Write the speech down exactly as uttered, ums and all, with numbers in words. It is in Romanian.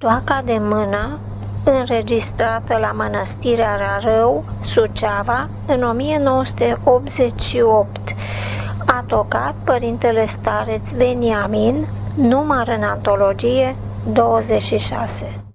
Toaca de mână, înregistrată la Mănăstirea Rarău, Suceava, în o mie nouă sute optzeci și opt. A tocat părintele stareț Veniamin, număr în antologie douăzeci și șase.